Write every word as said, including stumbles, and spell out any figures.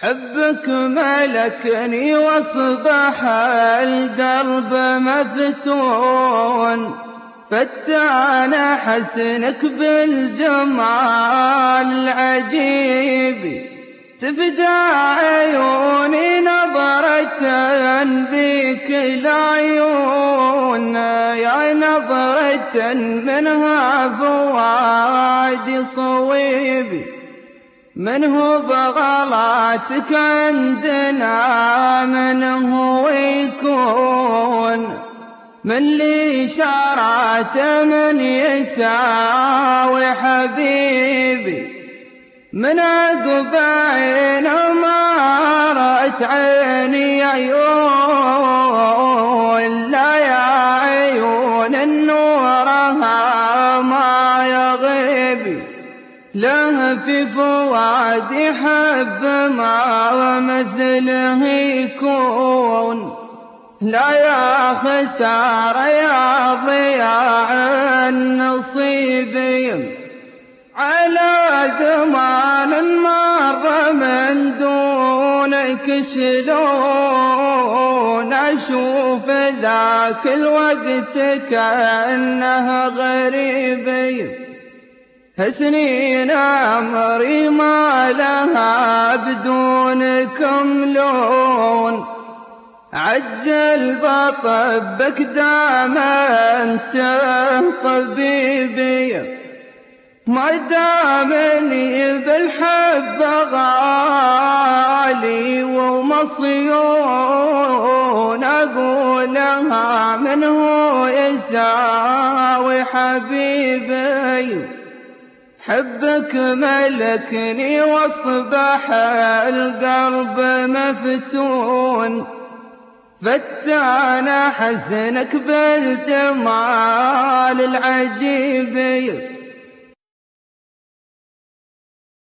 حبك ملكني واصبح القلب مفتون، فتان حسنك بالجمال العجيب، تفدى عيوني نظرة ذيك العيون، يا نظرة منها فؤادي صويب، منه بغلاتك عندنا منه يكون، من لي شرعت من يساوي حبيبي، من عقبين مارت عيني عيون، لا يا عيون النورها ما يغيب، له في فؤادي حب ما مثله يكون، لا يا خسارة يا ضياع النصيب، على زمان مر من دونك شلون أشوف ذاك الوقت كأنه غريب، سنين عمري ما لها بدونكم لون، عجل بطبك دام انت طبيبي، ما دامني بالحب غالي ومصيون، اقولها من هو يساوي حبيبي، حبك ملكني واصبح القلب مفتون، فتان حسنك بالجمال العجيب.